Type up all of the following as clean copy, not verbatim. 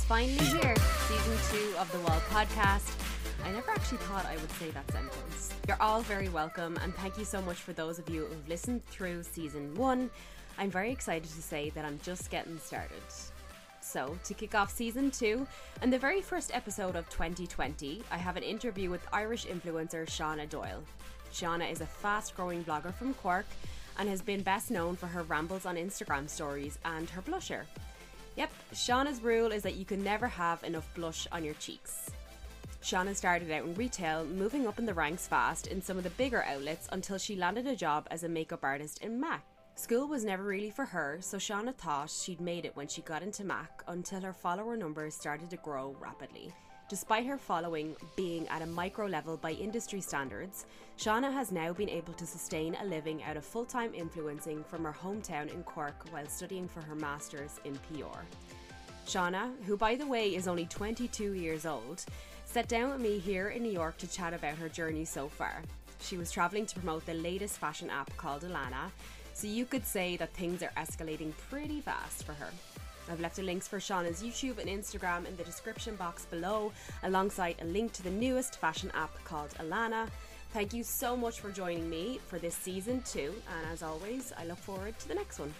finally here, season 2 of the Wall podcast. I never actually thought I would say that sentence. You're all very welcome, and thank you so much for those of you who've listened through season 1. I'm very excited to say that I'm just getting started. So, to kick off season 2, and the very first episode of 2020, I have an interview with Irish influencer Shauna Doyle. Shauna is a fast-growing blogger from Cork and has been best known for her rambles on Instagram stories and her blusher. Yep, Shauna's rule is that you can never have enough blush on your cheeks. Shauna started out in retail, moving up in the ranks fast in some of the bigger outlets until she landed a job as a makeup artist in MAC. School was never really for her, so Shauna thought she'd made it when she got into MAC until her follower numbers started to grow rapidly. Despite her following being at a micro level by industry standards, Shauna has now been able to sustain a living out of full-time influencing from her hometown in Cork while studying for her Masters in PR. Shauna, who by the way is only 22 years old, sat down with me here in New York to chat about her journey so far. She was travelling to promote the latest fashion app called Alana, so you could say that things are escalating pretty fast for her. I've left the links for Shauna's YouTube and Instagram in the description box below, alongside a link to the newest fashion app called Alana. Thank you so much for joining me for this season 2, and as always, I look forward to the next one.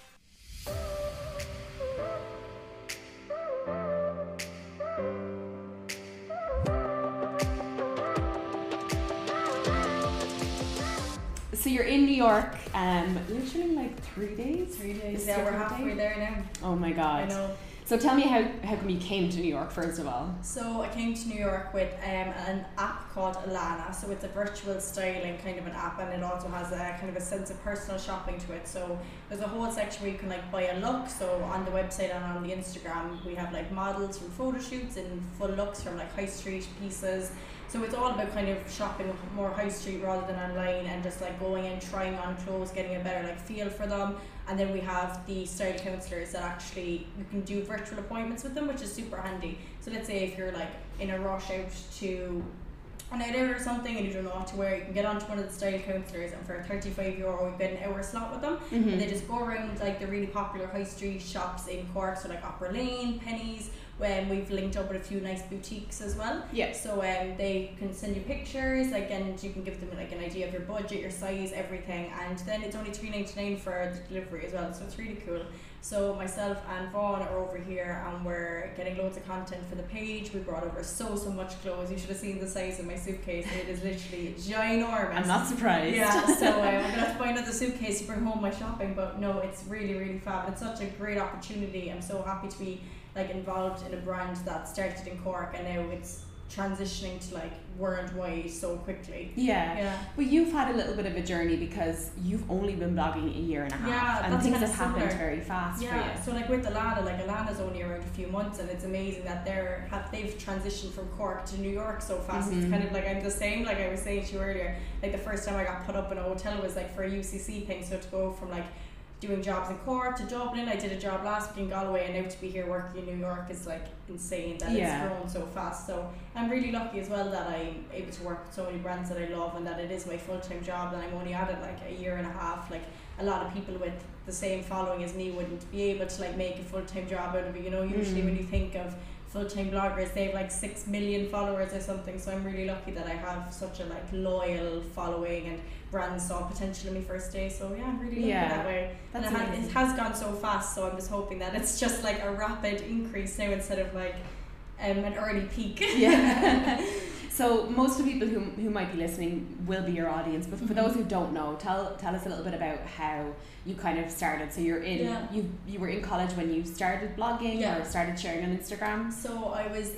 So you're in New York, literally like 3 days? 3 days, yeah, we're halfway there now. Oh my god. I know. So tell me how come you came to New York first of all? So I came to New York with an app called Alana. So it's a virtual styling kind of an app, and it also has a kind of a sense of personal shopping to it. So there's a whole section where you can like buy a look. So on the website and on the Instagram, we have like models from photo shoots and full looks from like high street pieces. So it's all about kind of shopping more high street rather than online, and just like going in, trying on clothes, getting a better like feel for them. And then we have the style counsellors that actually you can do virtual appointments with them, which is super handy. So let's say if you're like in a rush out to a night out or something and you don't know what to wear, you can get onto one of the style counsellors, and for €35 you get an hour slot with them. Mm-hmm. And they just go around like the really popular high street shops in Cork, so like Opera Lane, Penny's. When we've linked up with a few nice boutiques as well. Yeah. So they can send you pictures, like, and you can give them like an idea of your budget, your size, everything, and then it's only $3.99 for the delivery as well. So it's really cool. So myself and Vaughn are over here, and we're getting loads of content for the page. We brought over so much clothes. You should have seen the size of my suitcase. It is literally ginormous. I'm not surprised. Yeah. So we're gonna have to buy another suitcase to bring home my shopping. But no, it's really fab. It's such a great opportunity. I'm so happy to be like involved in a brand that started in Cork and now it's transitioning to like worldwide so quickly. Yeah. Well, you've had a little bit of a journey because you've only been blogging a year and a half. Yeah, and that's things kind have of happened similar. very fast for Yeah, you. so like with Alana, like Alana's only around a few months, and it's amazing that they've transitioned from Cork to New York so fast. Mm-hmm. It's kind of like I'm the same, like I was saying to you earlier, like the first time I got put up in a hotel was like for a UCC thing, so to go from like doing jobs in Cork to Dublin. I did a job last week in Galway, and now to be here working in New York is like insane that it's grown so fast. So I'm really lucky as well that I'm able to work with so many brands that I love, and that it is my full-time job, and I'm only at it like a year and a half. Like a lot of people with the same following as me wouldn't be able to like make a full-time job out of it, you know. Usually when you think of full-time bloggers, they have like 6 million followers or something. So I'm really lucky that I have such a like loyal following, and brands saw potential in me first day. So yeah, I'm really lucky that way. And it has gone so fast, so I'm just hoping that it's just like a rapid increase now instead of like an early peak. Yeah. So most of the people who might be listening will be your audience, but for those who don't know, tell us a little bit about how you kind of started. So you're in you were in college when you started blogging or started sharing on Instagram? So I was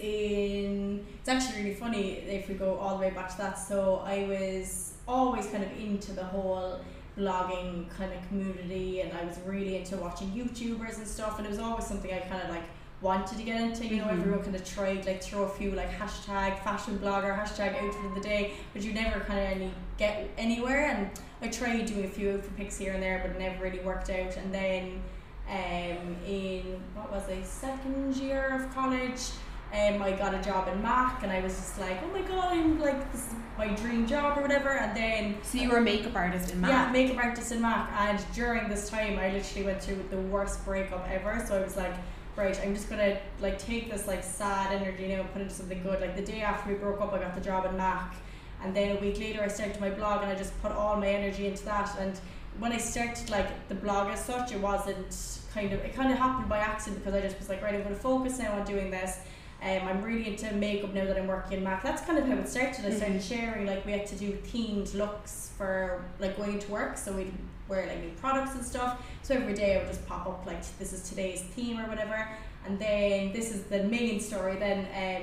in, it's actually really funny if we go all the way back to that. So I was always kind of into the whole blogging kind of community, and I was really into watching YouTubers and stuff, and it was always something I kind of like wanted to get into, you know. Everyone kind of tried like throw a few like hashtag fashion blogger, hashtag outfit of the day, but you never kind of get anywhere. And I tried doing a few outfit pics here and there, but it never really worked out. And then in second year of college, I got a job in MAC, and I was just like, oh my god, I'm like, this is my dream job or whatever. And then so you were a makeup artist in MAC? Yeah, makeup artist in MAC. And during this time I literally went through the worst breakup ever. So I was like, right, I'm just gonna like take this like sad energy now and put it into something good. Like the day after we broke up, I got the job in Mac, and then a week later I started my blog, and I just put all my energy into that. And when I started like the blog as such, it kind of happened by accident, because I just was like, right, I'm going to focus now on doing this. I'm really into makeup now that I'm working in Mac. That's kind of how it started. I started sharing, like, we had to do themed looks for like going to work, so we'd wear like new products and stuff. So every day I would just pop up like, this is today's theme or whatever. And then this is the main story. Then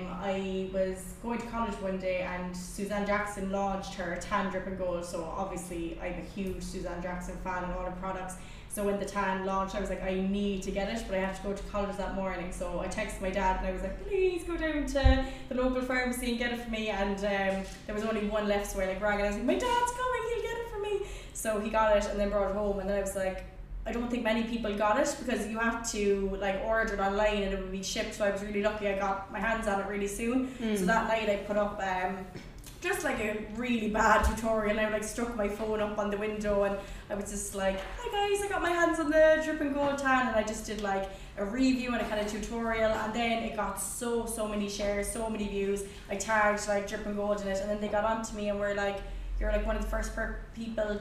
I was going to college one day, and Suzanne Jackson launched her Tan Drip and Gold. So obviously I'm a huge Suzanne Jackson fan and all her products. So when the tan launched, I was like, I need to get it, but I have to go to college that morning. So I texted my dad and I was like, please go down to the local pharmacy and get it for me. And there was only one left, so I like rang, and I was like, my dad's coming, he'll get it for me. So he got it and then brought it home, and then I was like, I don't think many people got it, because you have to like order it online and it would be shipped. So I was really lucky, I got my hands on it really soon. So that night I put up just like a really bad tutorial. I like stuck my phone up on the window, and I was just like, hi guys, I got my hands on the Drip and Gold tan, and I just did like a review and a kind of tutorial, and then it got so many shares, so many views. I tagged like Drip and Gold in it, and then they got onto me and were like, you're like one of the first people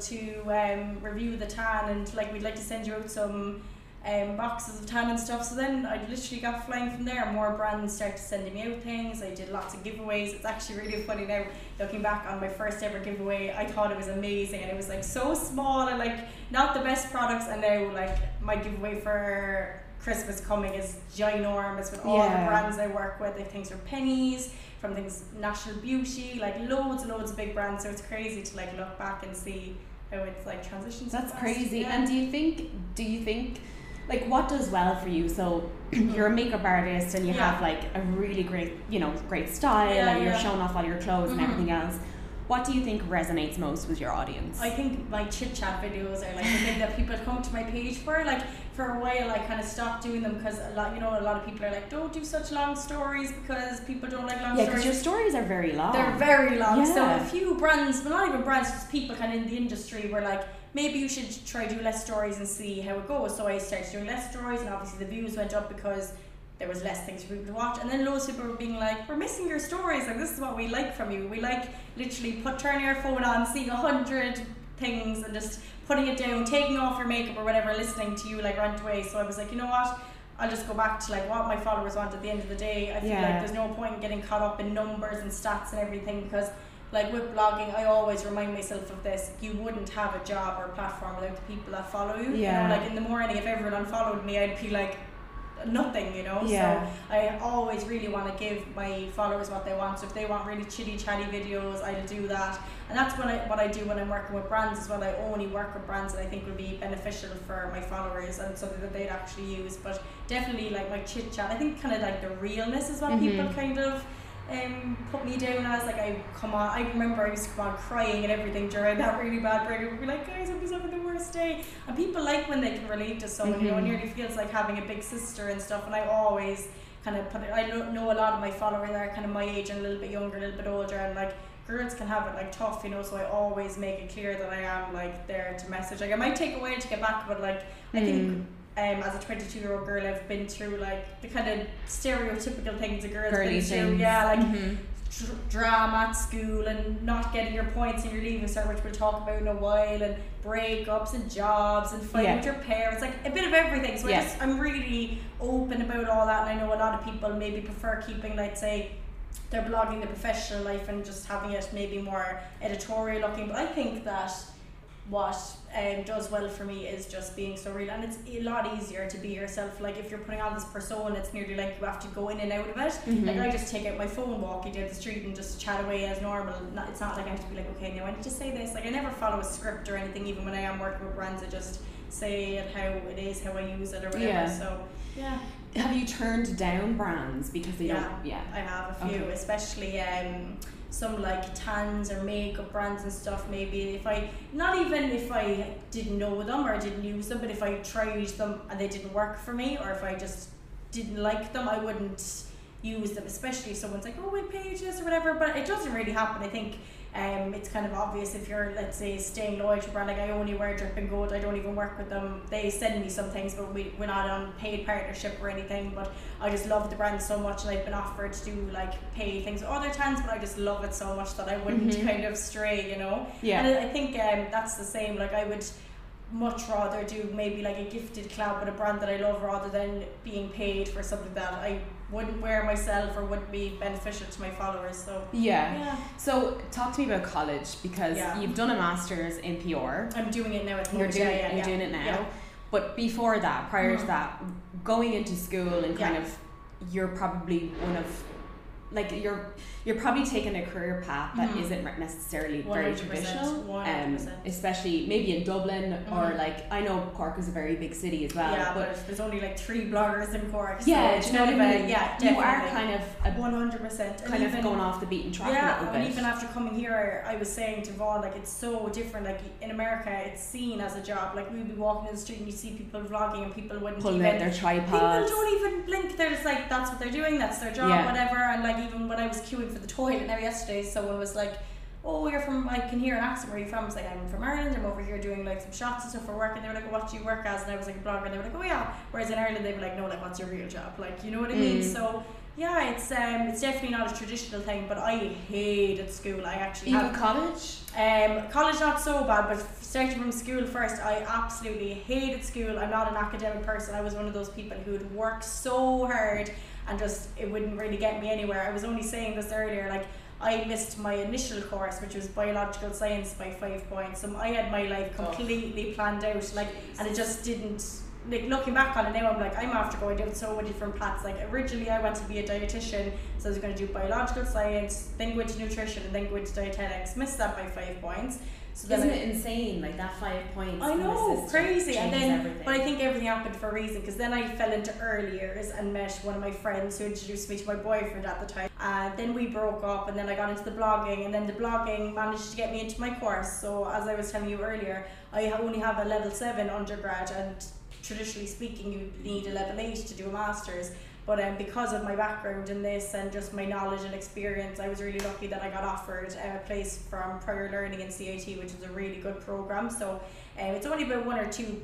to review the tan, and like we'd like to send you out some boxes of tan and stuff. So then I literally got flying from there. More brands started sending me out things. I did lots of giveaways. It's actually really funny now looking back on my first ever giveaway. I thought it was amazing, and it was like so small and like not the best products, and now like my giveaway for Christmas coming is ginormous with all the brands I work with. Like things for pennies, from things National Beauty, like loads and loads of big brands. So it's crazy to like look back and see how it's like transitions. That's crazy. Yeah. And do you think like what does well for you? So you're a makeup artist, and you have like a really great style, and you're showing off all your clothes and everything else. What do you think resonates most with your audience? I think my chit chat videos are like the thing that people come to my page for. Like for a while I kind of stopped doing them, because a lot of people are like, don't do such long stories, because people don't like long stories. Yeah, because your stories are very long. They're very long. So a few brands, but not even brands, just people kind of in the industry were like, maybe you should try do less stories and see how it goes. So I started doing less stories, and obviously the views went up because there was less things for people to watch. And then loads of people were being like, we're missing your stories, like this is what we like from you. We like literally turning our phone on, seeing 100 things and just putting it down, taking off your makeup or whatever, listening to you like rant away. So I was like, you know what, I'll just go back to like what my followers want at the end of the day. I feel like there's no point in getting caught up in numbers and stats and everything, because like with blogging, I always remind myself of this: you wouldn't have a job or a platform without the people that follow you. You know, like in the morning, if everyone unfollowed me, I'd be like nothing, so I always really want to give my followers what they want. So if they want really chitty chatty videos, I'll do that. And that's what I do when I'm working with brands as well. I only work with brands that I think would be beneficial for my followers and something that they'd actually use. But definitely like my chit chat, I think kind of like the realness is what people kind of put me down as. Like I remember I used to come on crying and everything during that really bad breakup. I'd be like, guys, I'm just having the worst day. And people like when they can relate to someone, it nearly feels like having a big sister and stuff. And I always kind of I know a lot of my followers are kind of my age and a little bit younger, a little bit older, and like girls can have it like tough, so I always make it clear that I am like there to message. Like I might take a while to get back, but like I think as a 22-year-old girl, I've been through like the kind of stereotypical things a girl's been through. Drama at school and not getting your points in your leaving cert, which we'll talk about in a while, and breakups and jobs and fighting with your parents, like a bit of everything. So I'm really open about all that, and I know a lot of people maybe prefer keeping, like, say, their blogging, the professional life, and just having it maybe more editorial looking. But I think that what does well for me is just being so real, and it's a lot easier to be yourself. Like if you're putting on this persona, it's nearly like you have to go in and out of it. Like I just take out my phone walking down the street and just chat away as normal. It's not like I have to be like, okay, now I need to say this. Like I never follow a script or anything. Even when I am working with brands, I just say it how it is, how I use it or whatever. So have you turned down brands because they don't? I have a few, especially some like tans or makeup brands and stuff. Maybe if I didn't know them or I didn't use them, but if I tried them and they didn't work for me, or if I just didn't like them, I wouldn't use them. Especially if someone's like, oh, we'll page this or whatever. But it doesn't really happen. I think It's kind of obvious if you're, let's say, staying loyal to a brand. Like I only wear Dripping Gold, I don't even work with them. They send me some things, but we're not on paid partnership or anything. But I just love the brand so much, and I've been offered to do like pay things with other times, but I just love it so much that I wouldn't kind of stray, you know. Yeah. And I think that's the same. Like I would much rather do maybe like a gifted collab with a brand that I love rather than being paid for something that I wouldn't wear myself or wouldn't be beneficial to my followers. So yeah. So talk to me about college, because you've done a master's in PR. I'm doing it now at the You're moment. You're doing it now. But before that, prior to that, going into school and kind of, you're probably one of, like, you're probably taking a career path that isn't necessarily very traditional, 100%. Especially maybe in Dublin or like, I know Cork is a very big city as well. Yeah, but there's only like 3 bloggers in Cork. Yeah, so do you know what I mean? Yeah, you are kind of 100%. kind of going off the beaten track a little bit. And even after coming here, I was saying to Vaughn, like, it's so different. Like in America, it's seen as a job. Like we'd be walking in the street and you see people vlogging, and people wouldn't pulling even out their tripods. People don't even blink. They're just like, that's what they're doing. That's their job, whatever. And like even when I was queuing for the toilet now yesterday, someone was like, oh, you're from, I can hear an accent, where are you from? I was like, I'm from Ireland, I'm over here doing like some shots and stuff for work. And they were like, what do you work as? And I was like, a blogger. And they were like, oh yeah. Whereas in Ireland, they were like, no, like, what's your real job? Like, you know what I mean? So yeah, it's definitely not a traditional thing, but I hated school. I actually even college? College not so bad, but starting from school first, I absolutely hated school. I'm not an academic person. I was one of those people who would work so hard and just, it wouldn't really get me anywhere. I was only saying this earlier, like, I missed my initial course, which was biological science, by 5 points. So I had my life completely planned out, like, and it just didn't, like, looking back on it now, I'm like, I'm after going down so many different paths. Like originally I wanted to be a dietitian, so I was going to do biological science, then go into nutrition, and then go into dietetics. Missed that by 5 points. So isn't it insane, like that 5 points? I know, crazy. And then everything. But I think everything happened for a reason, because then I fell into early years and met one of my friends who introduced me to my boyfriend at the time, and then we broke up, and then I got into the blogging, and then the blogging managed to get me into my course. So as I was telling you earlier, I only have a level 7 undergrad, and traditionally speaking you need a level 8 to do a master's. But because of my background in this and just my knowledge and experience, I was really lucky that I got offered a place from Prior Learning in CIT, which is a really good program. So it's only about 1 or 2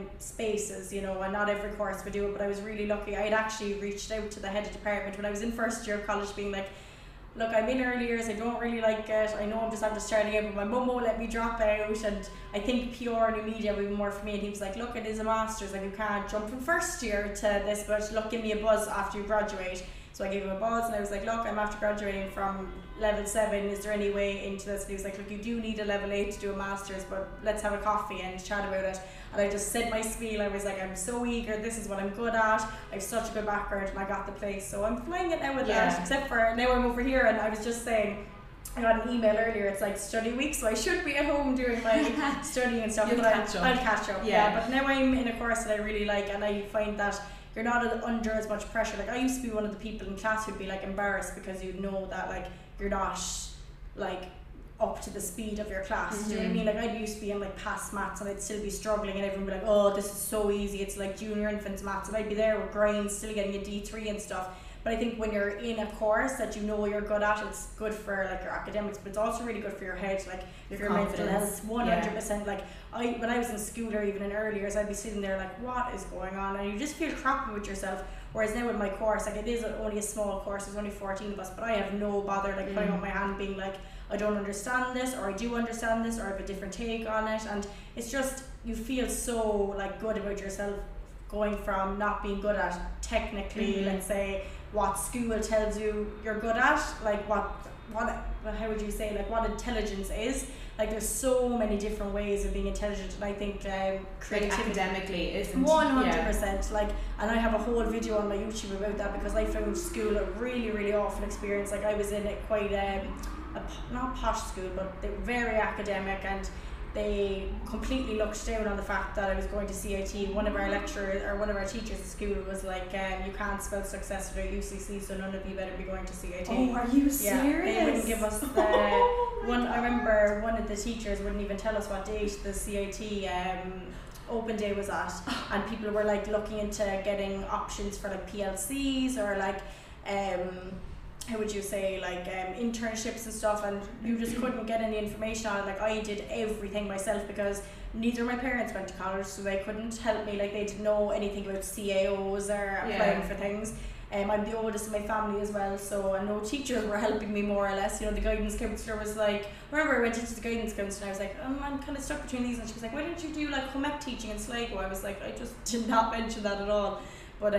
spaces, you know, and not every course would do it, but I was really lucky. I had actually reached out to the head of department when I was in first year of college, being like, look, I'm in early years, I don't really like it, I know I'm just after starting out, but my mum won't let me drop out, and I think PR and new media would be more for me. And he was like, look, it is a master's, like you can't jump from first year to this, but look, give me a buzz after you graduate. So I gave him a buzz, and I was like, look, I'm after graduating from level 7, is there any way into this? And he was like, look, you do need a level 8 to do a master's, but let's have a coffee and chat about it. And I just said my spiel. I was like, I'm so eager, this is what I'm good at, I have such a good background, and I got the place. So I'm flying it now with that, except for now I'm over here, and I was just saying, I got an email earlier, it's like study week, so I should be at home doing my studying and stuff. You'll catch up. I'll catch up, yeah. But now I'm in a course that I really like, and I find that you're not under as much pressure. Like I used to be one of the people in class who'd be like embarrassed because you know that like you're not like up to the speed of your class. Do you know what I mean? Like I used to be in like past maths, and I'd still be struggling, and everyone would be like, oh, this is so easy, it's like junior infants maths, and I'd be there with grinds, still getting a D3 and stuff. But I think when you're in a course that you know you're good at, it's good for like your academics, but it's also really good for your head, like your mental health. 100%. Like when I was in school, or even in early years, I'd be sitting there like, what is going on? And you just feel crappy with yourself. Whereas now with my course, like it is only a small course, there's only 14 of us, but I have no bother like putting up my hand being like, I don't understand this, or I do understand this, or I have a different take on it. And it's just, you feel so like good about yourself, going from not being good at technically, let's say, what school tells you you're good at, like what how would you say, like what intelligence is. Like there's so many different ways of being intelligent, and I think creativity, like academically isn't 100%. Like, and I have a whole video on my YouTube about that, because I found school a really, really awful experience. Like I was in it quite not posh school, but they were very academic, and they completely looked down on the fact that I was going to CIT. One of our lecturers, or one of our teachers at school, was like, you can't spell success without UCC, so none of you better be going to CIT. Oh, are you serious? Yeah, they wouldn't give us the one. I remember one of the teachers wouldn't even tell us what date the CIT open day was at, and people were like looking into getting options for like PLCs, or like how would you say, like internships and stuff, and you just couldn't get any information on it. Like I did everything myself because neither of my parents went to college, so they couldn't help me. Like they didn't know anything about CAOs or applying for things. I'm the oldest in my family as well, so no teachers were helping me, more or less. The guidance counsellor was like, remember I went into the guidance counsellor and I was like, I'm kind of stuck between these, and she was like, why don't you do like home ec teaching in Sligo? I was like, I just did not mention that at all. But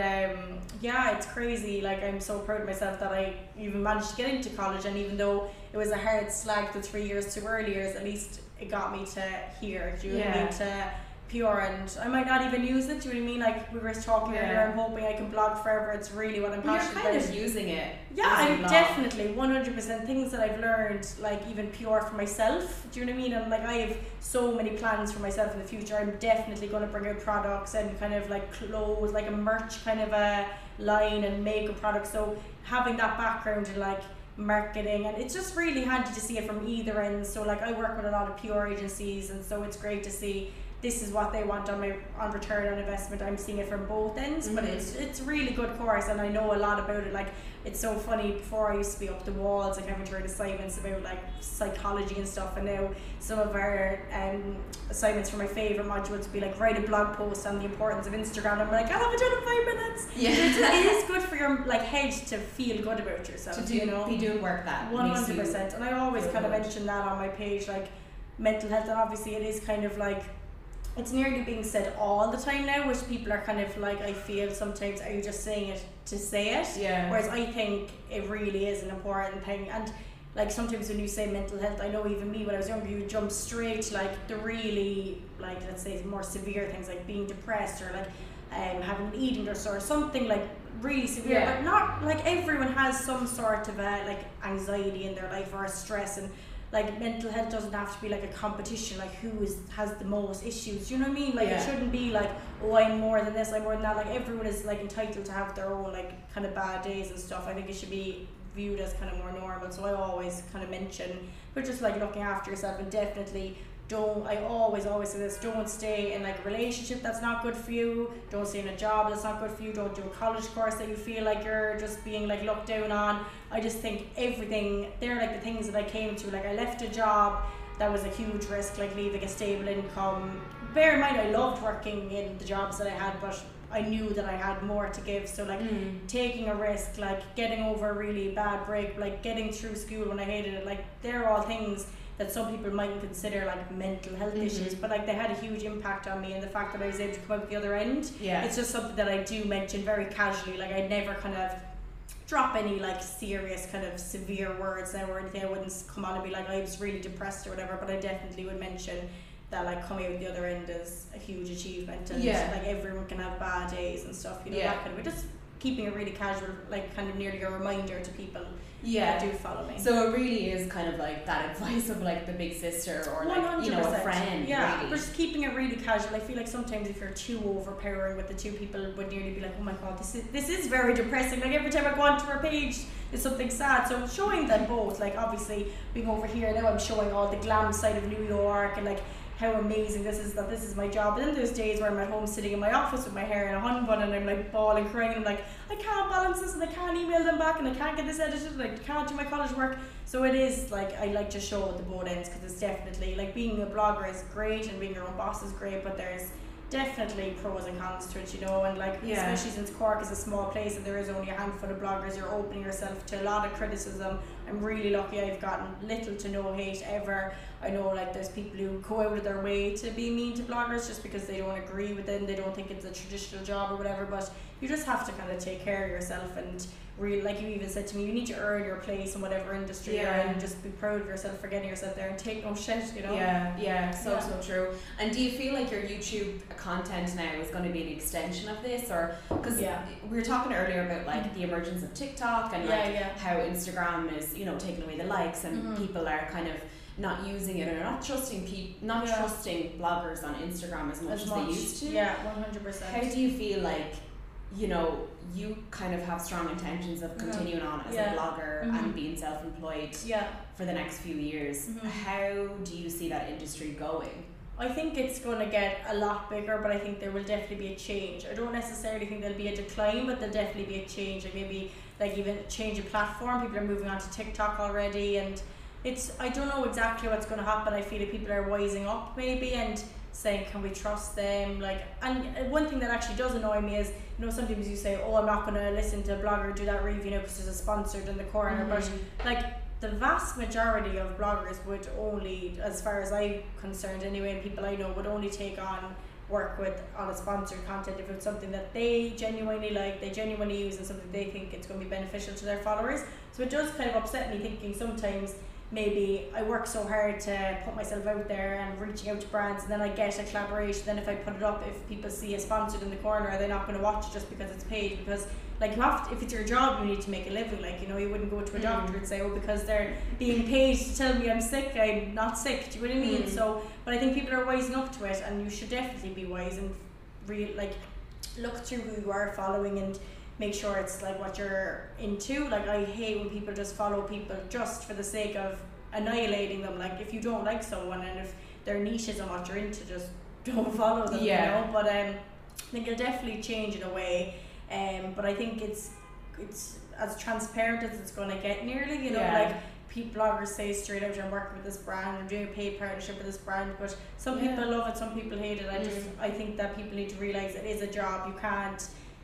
it's crazy. Like I'm so proud of myself that I even managed to get into college, and even though it was a hard slag the 3 years too early, at least it got me to here. Do you know what I mean? To PR, and I might not even use it. Do you know what I mean? Like we were talking earlier, I'm hoping I can blog forever. It's really what I'm passionate about. You're kind of using it. Yeah, I'm definitely 100% things that I've learned, like even PR for myself. Do you know what I mean? And like I have so many plans for myself in the future. I'm definitely going to bring out products and kind of like clothes, like a merch kind of a line and makeup products. So having that background in like marketing, and it's just really handy to see it from either end. So like I work with a lot of PR agencies, and so it's great to see this is what they want on return on investment. I'm seeing it from both ends, but it's a really good course, and I know a lot about it. Like it's so funny, before I used to be up the walls like having to write assignments about like psychology and stuff, and now some of our assignments for my favourite modules would be like write a blog post on the importance of Instagram. I'm like, I'll have it done in 5 minutes. It is good for your like head to feel good about yourself, to be doing work that 100%. And I always kind of mention that on my page, like mental health, and obviously it is kind of like, it's nearly being said all the time now, which people are kind of like, I feel sometimes, are you just saying it to say it? Yeah. Whereas I think it really is an important thing. And like sometimes when you say mental health, I know even me when I was younger, you jump straight to like the really, like let's say more severe things, like being depressed or like having an eating disorder, something like really severe. But not like, everyone has some sort of like anxiety in their life or a stress, and like mental health doesn't have to be like a competition, like who has the most issues, you know what I mean? Like it shouldn't be like, oh, I'm more than this, I'm more than that. Like everyone is like entitled to have their own like kind of bad days and stuff. I think it should be viewed as kind of more normal. So I always kind of mention, but just like looking after yourself, and definitely I always say this, don't stay in like a relationship that's not good for you, don't stay in a job that's not good for you, don't do a college course that you feel like you're just being like looked down on. I just think everything, they're like the things that I came to. Like I left a job that was a huge risk, like leaving a stable income. Bear in mind, I loved working in the jobs that I had, but I knew that I had more to give. So like taking a risk, like getting over a really bad break, like getting through school when I hated it, like they're all things that some people might consider like mental health issues, but like they had a huge impact on me, and the fact that I was able to come out the other end, it's just something that I do mention very casually. Like I never kind of drop any like serious kind of severe words now or anything. I wouldn't come on and be like I was really depressed or whatever, but I definitely would mention that like coming out the other end is a huge achievement, and like everyone can have bad days and stuff, you know, that kind of, just keeping it really casual, like kind of nearly a reminder to people that do follow me. So it really is kind of like that advice of like the big sister, or like 100%. You know, a friend. Yeah, really. But just keeping it really casual. I feel like sometimes if you're too overpowering with the two, people would nearly be like, oh my god, this is very depressing. Like every time I go onto her page, it's something sad. So showing them both, like obviously being over here now, I'm showing all the glam side of New York and like how amazing this is, that this is my job. And then there's days where I'm at home sitting in my office with my hair in a hun bun, and I'm like bawling, crying, and I'm like, I can't balance this, and I can't email them back, and I can't get this edited, and I can't do my college work. So it is like, I like to show the both ends, because it's definitely like being a blogger is great and being your own boss is great, but there's definitely pros and cons to it, you know. And like especially since Cork is a small place and there is only a handful of bloggers, you're opening yourself to a lot of criticism. I'm really lucky, I've gotten little to no hate ever. I know like there's people who go out of their way to be mean to bloggers just because they don't agree with them, they don't think it's a traditional job or whatever, but you just have to kind of take care of yourself, and really, like you even said to me, you need to earn your place in whatever industry you're in, and just be proud of yourself for getting yourself there and take no shit, you know. So true. And do you feel like your YouTube content now is going to be an extension of this, or because we were talking earlier about like the emergence of TikTok and how Instagram is, you know, taking away the likes, and people are kind of not using it, or not trusting trusting bloggers on Instagram as much as they used to. 100%. How do you feel like, you know, you kind of have strong intentions of continuing on as a blogger and being self-employed for the next few years? How do you see that industry going? I think it's going to get a lot bigger, but I think there will definitely be a change. I don't necessarily think there'll be a decline, but there'll definitely be a change. Like maybe like even change of platform. People are moving on to TikTok already, and I don't know exactly what's going to happen. I feel like people are wising up maybe and saying, can we trust them? Like, and one thing that actually does annoy me is, you know, sometimes you say, oh, I'm not going to listen to a blogger do that review, you know, because there's a sponsored in the corner, but like the vast majority of bloggers would only, as far as I'm concerned anyway, and people I know, would only take on work with on a sponsored content if it's something that they genuinely like, they genuinely use, and something they think it's going to be beneficial to their followers. So it does kind of upset me thinking sometimes maybe I work so hard to put myself out there and reaching out to brands, and then I get a collaboration. Then if I put it up, if people see a sponsored in the corner, are they not going to watch it just because it's paid? Because like you have to, if it's your job, you need to make a living. Like, you know, you wouldn't go to a doctor and say, oh, because they're being paid to tell me I'm sick, I'm not sick. Do you know what I mean? So, but I think people are wise enough to it, and you should definitely be wise and like look through who you are following and make sure it's like what you're into. Like, I hate when people just follow people just for the sake of annihilating them. Like, if you don't like someone and if their niche isn't what you're into, just don't follow them. You know. But I think it'll definitely change in a way. But I think it's as transparent as it's going to get nearly, you know, like bloggers say straight out, I'm working with this brand, I'm doing a paid partnership with this brand, but some people love it, some people hate it. I think that people need to realise it is a job. You can't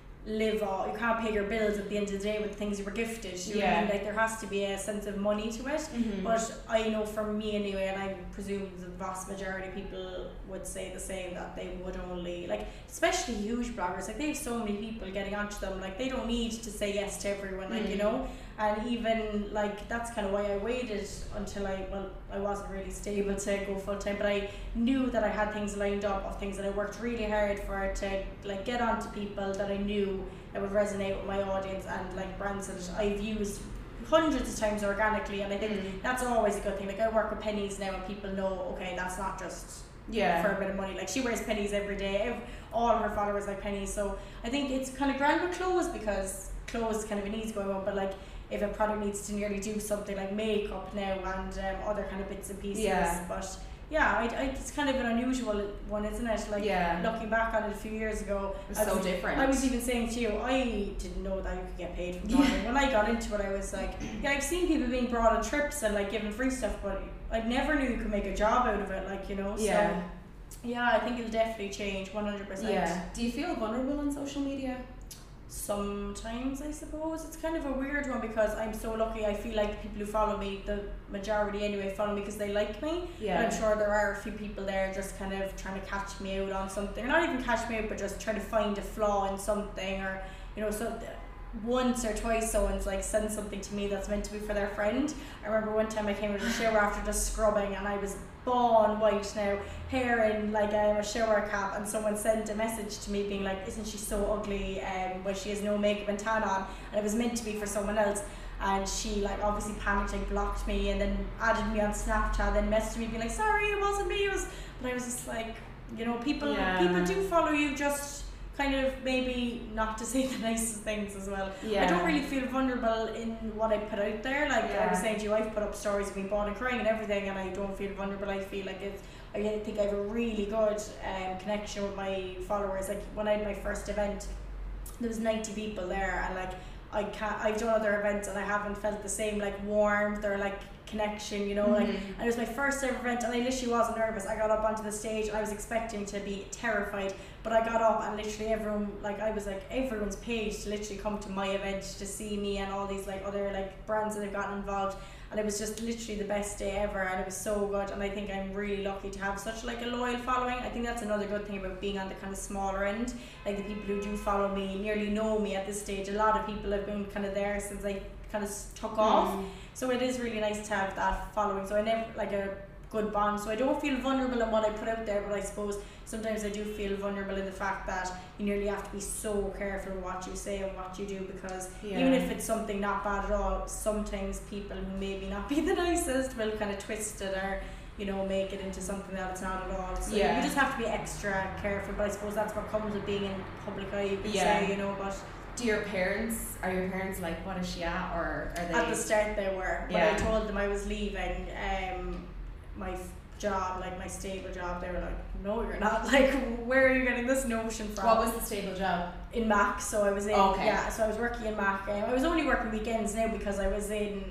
you can't pay your bills at the end of the day with things you were gifted. You know what I mean? Like, there has to be a sense of money to it. But I know for me anyway, and I presume the vast majority of people would say the same, that they would only, like, especially huge bloggers, like they have so many people getting onto them, like they don't need to say yes to everyone, like, you know. And even like that's kind of why I waited until I wasn't really stable to go full time, but I knew that I had things lined up of things that I worked really hard for to like get onto people that I knew that would resonate with my audience, and like brands that I've used hundreds of times organically. And I think that's always a good thing. Like, I work with Pennies now, and people know, okay, that's not just for a bit of money. Like, she wears Pennies every day, all her followers like Pennies. So I think it's kind of grand with clothes, because clothes is kind of an easy going on, but like if a product needs to nearly do something like makeup now and other kind of bits and pieces, but it's kind of an unusual one, isn't it? Like, looking back on it a few years ago, it was so different. I was even saying to you, I didn't know that you could get paid from blogging. When I got into it, I was like, I've seen people being brought on trips and like given free stuff, but I never knew you could make a job out of it, like, you know. So I think it'll definitely change 100%. Do you feel vulnerable on social media? Sometimes, I suppose. It's kind of a weird one, because I'm so lucky. I feel like people who follow me, the majority anyway, follow me because they like me. But I'm sure there are a few people there just kind of trying to catch me out on something, or not even catch me out, but just trying to find a flaw in something, or, you know, so once or twice someone's like sent something to me that's meant to be for their friend. I remember one time I came out of the shower after just scrubbing, and I was bone white now, hair in like a shower cap, and someone sent a message to me being like, isn't she so ugly when she has no makeup and tan on, and it was meant to be for someone else. And she like obviously panicked and blocked me, and then added me on Snapchat, then messaged me being like, sorry, it wasn't me, but I was just like, you know, people do follow you, just kind of maybe not to say the nicest things as well. I don't really feel vulnerable in what I put out there. Like I was saying to you, I've put up stories of me bawling and crying and everything, and I don't feel vulnerable. I feel like I think I have a really good connection with my followers. Like, when I had my first event, there was 90 people there, and like I've done other events and I haven't felt the same like warmth or like connection, you know, like, and it was my first ever event, and I literally wasn't nervous. I got up onto the stage, I was expecting to be terrified, but I got up, and literally everyone, like, I was like, everyone's paid to literally come to my event to see me, and all these like other like brands that have gotten involved, and it was just literally the best day ever, and it was so good. And I think I'm really lucky to have such like a loyal following. I think that's another good thing about being on the kind of smaller end. Like, the people who do follow me nearly know me at this stage. A lot of people have been kind of there since I kind of took off, so it is really nice to have that following. So I never like a good bond, so I don't feel vulnerable in what I put out there, but I suppose sometimes I do feel vulnerable in the fact that you nearly have to be so careful what you say and what you do, because even if it's something not bad at all, sometimes people who maybe not be the nicest will kind of twist it, or, you know, make it into something that it's not at all. So you just have to be extra careful, but I suppose that's what comes with being in public eye, you could say, you know. But are your parents like, what is she at, or are they? At the start they were, but I told them I was leaving. My job, like my stable job, they were like, no, you're not. Like, where are you getting this notion from? What was the stable job? In Mac. So I was in, so I was working in Mac. I was only working weekends now because I was in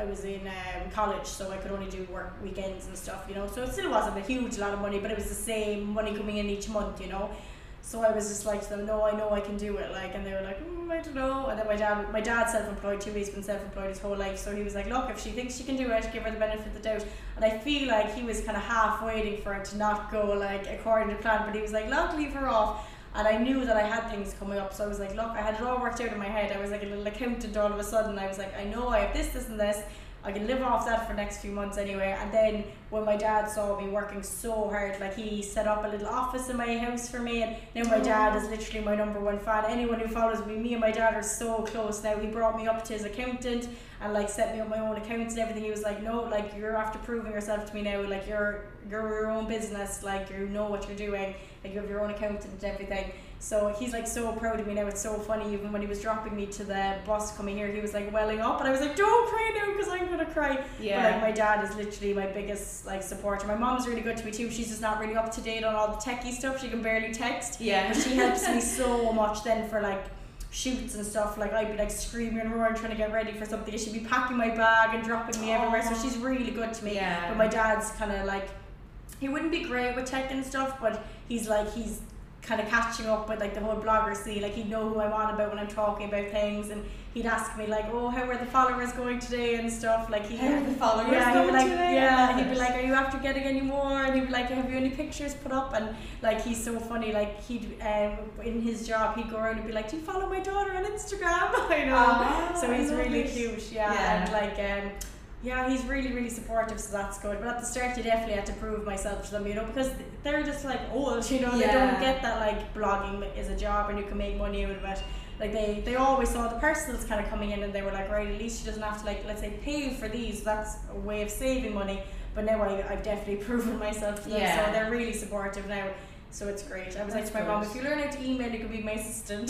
college, so I could only do work weekends and stuff, you know. So it still wasn't a huge lot of money, but it was the same money coming in each month, you know. So I was just like to them, no, I know I can do it, like, and they were like, I don't know. And then my dad's self-employed too. He's been self-employed his whole life, so he was like, look, if she thinks she can do it, give her the benefit of the doubt. And I feel like he was kind of half waiting for it to not go like according to plan, but he was like, look, leave her off. And I knew that I had things coming up, so I was like, look, I had it all worked out in my head. I was like a little accountant all of a sudden. I was like, I know I have this and this. I can live off that for the next few months anyway. And then when my dad saw me working so hard, like he set up a little office in my house for me, and now my dad is literally my number one fan. Anyone who follows me and my dad are so close now. He brought me up to his accountant and like set me up my own accounts and everything. He was like, no, like you're after proving yourself to me now, like you're your own business, like you know what you're doing, like you have your own accountant and everything. So he's like so proud of me now. It's so funny, even when he was dropping me to the bus coming here, he was like welling up, and I was like, don't cry now because I'm gonna cry. Yeah. But like my dad is literally my biggest like supporter. My mom's really good to me too. She's just not really up to date on all the techie stuff. She can barely text. Yeah. But she helps me so much then for like shoots and stuff. Like I'd be like screaming and roaring trying to get ready for something. She'd be packing my bag and dropping me everywhere. So she's really good to me. Yeah. But my dad's kind of like, he wouldn't be great with tech and stuff, but he's kind of catching up with like the whole blogger scene. Like he'd know who I'm on about when I'm talking about things, and he'd ask me like, oh, how are the followers going today and stuff. Like how are the followers going today? He'd be like, are you after getting any more? And he'd be like, have you any pictures put up? And like he's so funny. Like he'd in his job he'd go around and be like, do you follow my daughter on Instagram? I know. So he's really cute. And like yeah, he's really, really supportive, so that's good. But at the start, you definitely had to prove myself to them, you know, because they're just like old, you know, they don't get that like blogging is a job and you can make money out of it. Like they always saw the personals kind of coming in, and they were like, right, at least she doesn't have to like, let's say, pay for these. That's a way of saving money. But now I've definitely proven myself to them, so they're really supportive now. So it's great. I was like to my mom, if you learn how to email, you can be my assistant.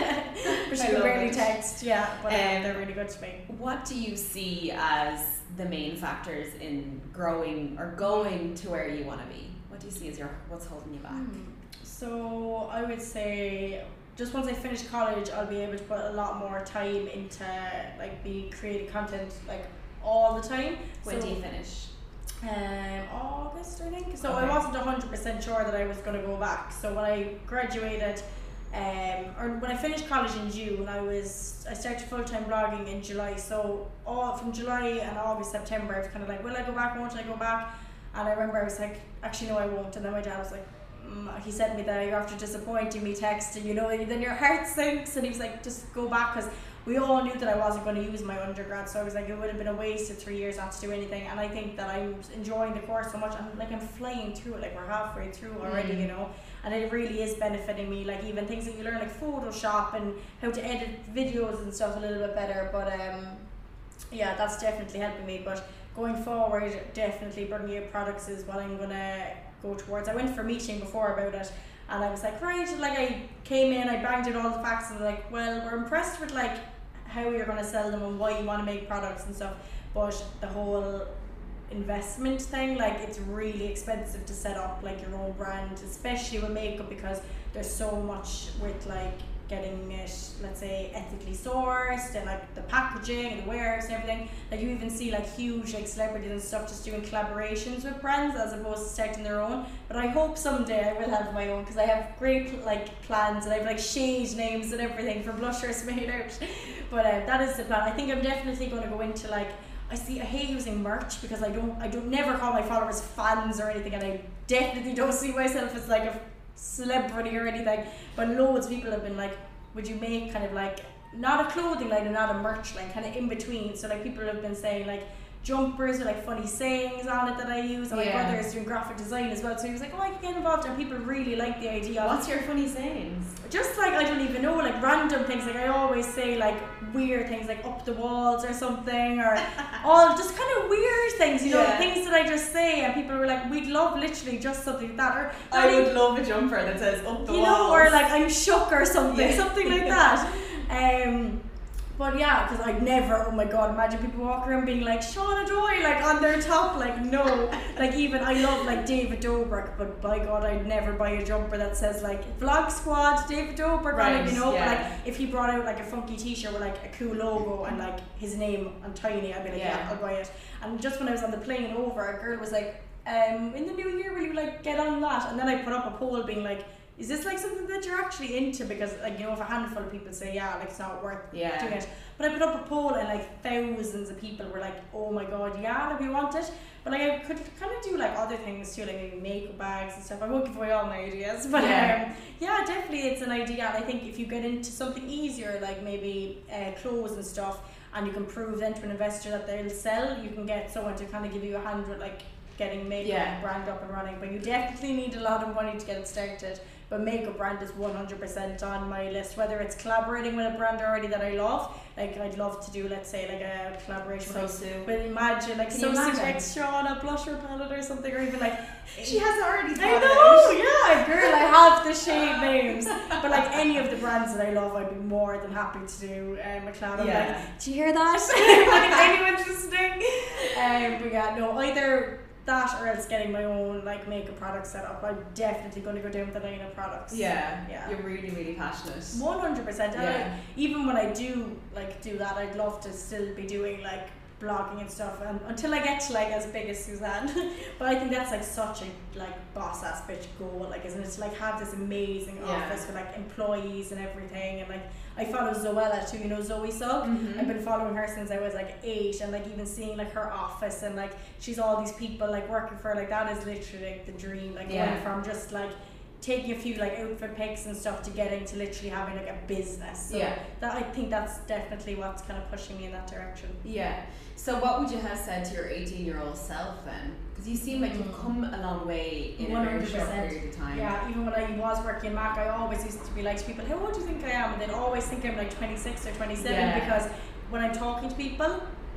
But she can barely text. Yeah, but they're really good to me. What do you see as the main factors in growing or going to where you want to be? What do you see as what's holding you back? So I would say just once I finish college, I'll be able to put a lot more time into like creating content like all the time. When do you finish? August, I think. So I wasn't 100% sure that I was going to go back. So when I graduated, or when I finished college in June, I started full-time blogging in July. So from July and August, September, I was kind of like, will I go back? Won't I go back? And I remember I was like, actually no, I won't. And then my dad was like, he sent me that, you're after disappointing me text, and you know, then your heart sinks. And he was like, just go back, because we all knew that I wasn't going to use my undergrad, so I was like, it would have been a waste of 3 years not to do anything. And I think that I'm enjoying the course so much, and like I'm flying through it, like we're halfway through already, you know, and it really is benefiting me. Like even things that you learn, like Photoshop and how to edit videos and stuff a little bit better. But yeah, that's definitely helping me. But going forward, definitely bringing out products is what I'm gonna go towards. I went for a meeting before about it, and I was like, right, like I came in, I banged out all the facts, and like, well, we're impressed with like how you're going to sell them and why you want to make products and stuff, but the whole investment thing, like it's really expensive to set up like your own brand, especially with makeup, because there's so much with like getting it, let's say, ethically sourced, and like the packaging and the wares and everything. Like you even see like huge like celebrities and stuff just doing collaborations with brands as opposed to starting their own. But I hope someday I will have my own, because I have great like plans, and I have like shade names and everything for blushers made out. But that is the plan. I think I'm definitely going to go into like, I hate using merch, because I don't never call my followers fans or anything, and I definitely don't see myself as like a celebrity or anything. But loads of people have been like, would you make kind of like not a clothing line and not a merch line, kind of in between? So like people have been saying like jumpers with like funny sayings on it that I use, and my brother is doing graphic design as well, so he was like, oh, I can get involved, and people really like the idea of what's your funny sayings? Just like, I don't even know, like random things. Like I always say like weird things like up the walls or something, or all just kind of weird things, you know, things that I just say, and people were like, we'd love literally just something like that. Or I would love a jumper that says up the walls, you know, or like I'm shook or something, something like that. But yeah, because I'd never, oh my god, imagine people walking around being like Shauna Doyle, like on their top, like no. Like even, I love like David Dobrik, but by god, I'd never buy a jumper that says like Vlog Squad, David Dobrik on it, you know. But like if he brought out like a funky t-shirt with like a cool logo and like his name on tiny, I'd be like, yeah, I'll buy it. And just when I was on the plane over, a girl was like, in the new year, will you like get on that? And then I put up a poll being like, is this like something that you're actually into? Because like, you know, if a handful of people say yeah, like it's not worth doing it. But I put up a poll and like thousands of people were like, oh my god, yeah, like we want it. But like I could kind of do like other things too, like maybe makeup bags and stuff. I won't give away all my ideas, but yeah, definitely it's an idea. And I think if you get into something easier, like maybe clothes and stuff, and you can prove then to an investor that they'll sell, you can get someone to kind of give you a hand with like getting makeup brand up and running. But you definitely need a lot of money to get it started. But makeup brand is 100% on my list, whether it's collaborating with a brand already that I love. Like I'd love to do, let's say, like a collaboration with imagine like So X Shauna blusher palette or something, or even like she has already I know, girl, I have the shade names. But like any of the brands that I love, I'd be more than happy to do a collab. I'm like, do you hear that? Like anyone's listening? But yeah, no, either that or else getting my own like makeup product set up. I'm definitely going to go down with the line of products. Yeah. You're really, really passionate. 100%. Even when I do that, I'd love to still be doing like blogging and stuff, and until I get to like as big as Suzanne. But I think that's like such a like boss ass bitch goal, like, isn't it, to like have this amazing office with like employees and everything. And like I follow Zoella too, you know, Zoe Sugg. I've been following her since I was like 8, and like even seeing like her office and like she's all these people like working for her, like that is literally like the dream, like going from just like taking a few like outfit pics and stuff to getting to literally having like a business. So that, I think that's definitely what's kind of pushing me in that direction. So what would you have said to your 18-year-old self then? Because you seem like you've come a long way in 100%. A very short period of time. Yeah, even when I was working in Mac, I always used to be like to people, how old do you think I am? And they'd always think I'm like 26 or 27 because when I'm talking to people,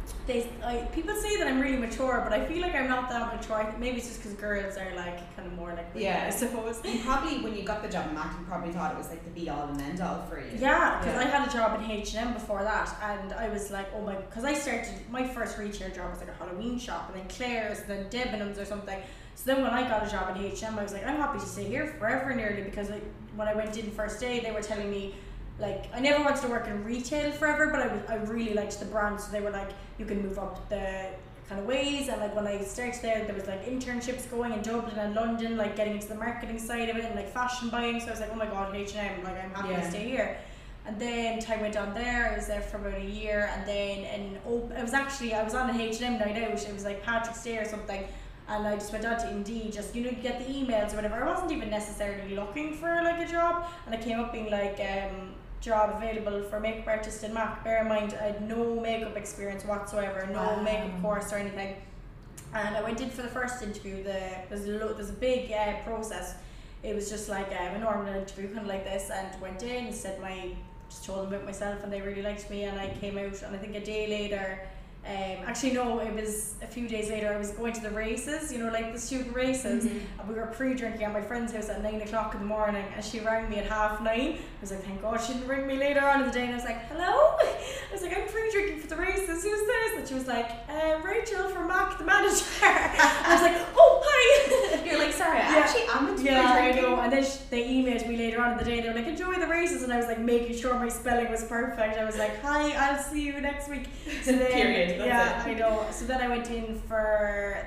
people say that I'm really mature, but I feel like I'm not that mature. I think maybe it's just because girls are like kind of more like me, I suppose. You probably, when you got the job in Mac, you probably thought it was like the be all and end all for you. Yeah, because I had a job in H&M before that, and I was like, oh my, because I started, my first retail job was like a Halloween shop, and then Claire's, and then Debenhams or something. So then when I got a job in H&M, I was like, I'm happy to stay here forever nearly, because when I went in first day, they were telling me, like, I never wanted to work in retail forever, but I really liked the brand, so they were like, you can move up the kind of ways. And like when I started there was like internships going in Dublin and London, like getting into the marketing side of it and like fashion buying. So I was like, oh my god, H&M, like I'm happy to stay here. And then time went on there. I was there for about a year, and then I was on an H&M night out. It was like Patrick's Day or something. And I just went on to Indeed, just, you know, you get the emails or whatever. I wasn't even necessarily looking for like a job, and I came up being like job available for makeup artist in Mac. Bear in mind, I had no makeup experience whatsoever, no makeup course or anything. And I went in for the first interview. There's a big process. It was just like a normal interview, kind of like this, and went in and just told them about myself, and they really liked me, and I came out, and I think a day later, actually no, it was a few days later, I was going to the races, you know, like the student races, and we were pre-drinking at my friend's house at 9 o'clock in the morning, and she rang me at 9:30. I was like, thank god she didn't ring me later on in the day, and I was like, hello? I was like, I'm pre-drinking for the races, who's this? And she was like, Rachel from Mac, the manager. And I was like, oh, hi. You're like, sorry, actually I'm into pre-drinking. I know. And then they emailed me later on in the day, they were like, enjoy the races, and I was like making sure my spelling was perfect. I was like, hi, I'll see you next week. So then, period. I know. So then I went in for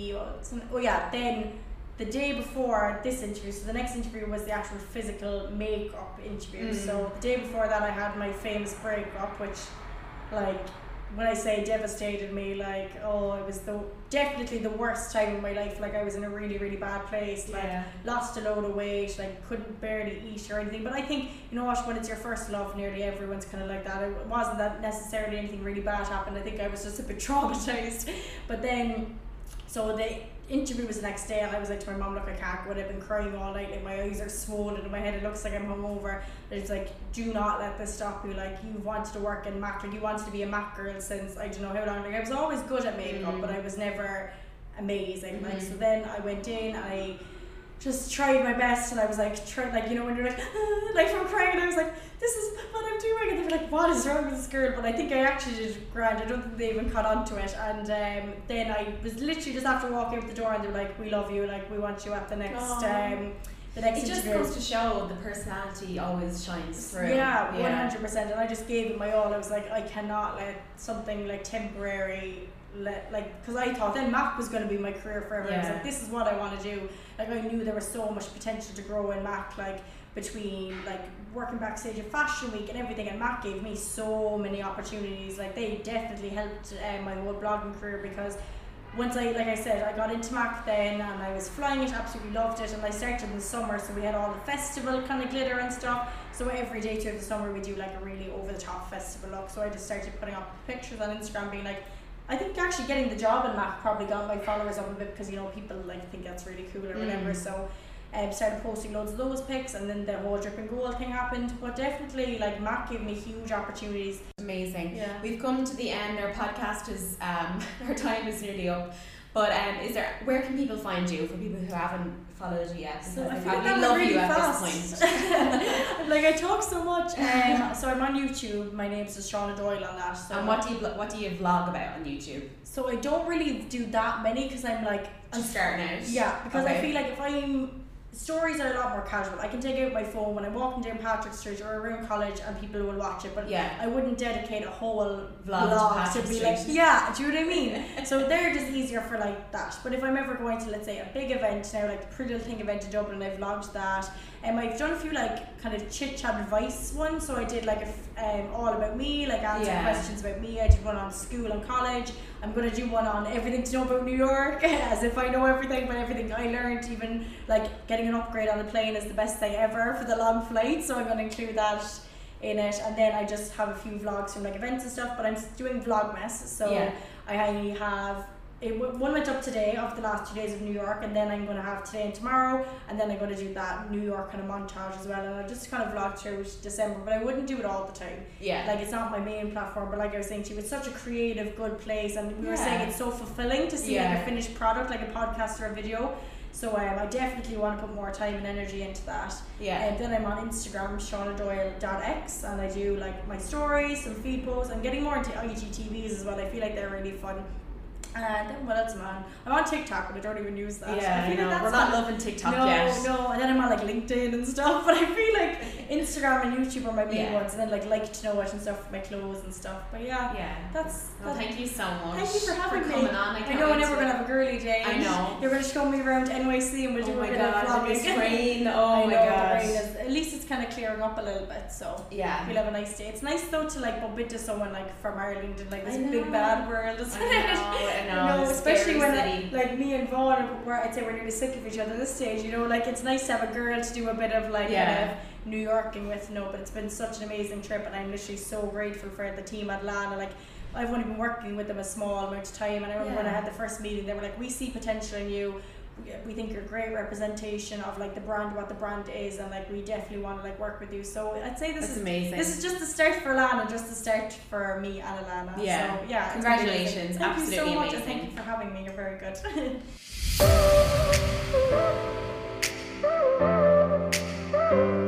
then the day before this interview, so the next interview was the actual physical makeup interview. So the day before that I had my famous breakup, which, like, when I say devastated me, like, it was definitely the worst time in my life. Like, I was in a really, really bad place, like, lost a load of weight, like, couldn't barely eat or anything. But I think, you know what, when it's your first love, nearly everyone's kind of like that. It wasn't that necessarily anything really bad happened. I think I was just a bit traumatized. But then, so the interview was the next day, and I was like to my mom, look, I can't go, I've been crying all night, like my eyes are swollen in my head, it looks like I'm hungover. It's like, do not let this stop you. Like, you wanted to work in Mac, like you wanted to be a Mac girl since I don't know how long. Like, I was always good at makeup, but I was never amazing. Like, so then I went in, I just tried my best, and I was like, when you're like from crying, and I was like, this is what I'm doing, and they were like, what is wrong with this girl? But I think I actually did grand. I don't think they even caught on to it. And then I was literally just after walking out the door, and they were like, we love you, like we want you at the next it just goes to show the personality always shines through. Yeah, 100%. And I just gave it my all. I was like, I cannot let something like temporary, because I thought then Mac was going to be my career forever. I was like, this is what I want to do. Like, I knew there was so much potential to grow in Mac, like between like working backstage at Fashion Week and everything, and Mac gave me so many opportunities. Like, they definitely helped my whole blogging career, because once I got into Mac then, and I was flying it, absolutely loved it, and I started in the summer, so we had all the festival kind of glitter and stuff, so every day through the summer we do like a really over the top festival look. So I just started putting up pictures on Instagram being like, I think actually getting the job in Mac probably got my followers up a bit, because people like think that's really cool or whatever. So started posting loads of those pics, and then the whole Drip and Gold thing happened. But definitely, like, Mac gave me huge opportunities. Amazing. Yeah. We've come to the end. Our podcast is our time is nearly up. But where can people find you, for people who haven't followed you yet? So I they feel like probably I'm love really you fast. at this point. Like, I talk so much. So I'm on YouTube. My name's just Shauna Doyle on that. So and what do you vlog about on YouTube? So I don't really do that many, because I'm like, I'm starting out. Yeah, because I feel like if stories are a lot more casual. I can take out my phone when I'm walking down Patrick Street or around college, and people will watch it, but I wouldn't dedicate a whole vlog to be like, do you know what I mean? So they're just easier for like that. But if I'm ever going to, let's say, a big event now, like the Pretty Little Thing event in Dublin, I've vlogged that. I've done a few like kind of chit chat advice ones. So I did like all about me, like answer questions about me. I did one on school and college. I'm going to do one on everything to know about New York, as if I know everything, but everything I learned, even like getting an upgrade on a plane is the best thing ever for the long flight. So I'm going to include that in it. And then I just have a few vlogs from like events and stuff, but I'm doing Vlogmas. So I have one went up today of the last 2 days of New York, and then I'm going to have today and tomorrow, and then I'm going to do that New York kind of montage as well, and I'll just kind of vlog through December, but I wouldn't do it all the time. Like, it's not my main platform, but like I was saying to you, it's such a creative, good place, and we were saying it's so fulfilling to see like a finished product, like a podcast or a video. So I definitely want to put more time and energy into that. And then I'm on Instagram, shaunadoyle.x, and I do like my stories, some feed posts. I'm getting more into IGTVs as well. I feel like they're really fun. And then what else am I on? I'm on TikTok, but I don't even use that. I feel like we're not loving TikTok yet. No, and then I'm on like LinkedIn and stuff, but I feel like Instagram and YouTube are my main ones, and then like to know it and stuff for my clothes and stuff. But that's thank you so much. Thank you for having me. Coming on. I know, and then we're gonna have a girly day. I know. You're gonna show me around NYC, and we'll do a bit of vlogging. It's rain. Oh my god. At least it's kind of clearing up a little bit, so we'll have a nice day. It's nice though to like bump into someone like from Ireland in like this big bad world. I know. Especially when like me and Vaughn, I'd say we're nearly sick of each other at this stage, like it's nice to have a girl to do a bit of like kind of New Yorking with. But it's been such an amazing trip, and I'm literally so grateful for the team at Lana. Like, I've only been working with them a small amount of time, and I remember when I had the first meeting, they were like, we see potential in you, we think you're a great representation of like the brand, what the brand is, and like we definitely want to like work with you. So I'd say this is amazing. This is just the start for Lana, just the start for me and Alana. So congratulations. Thank Absolutely you so much, amazing. and thank you for having me. You're very good.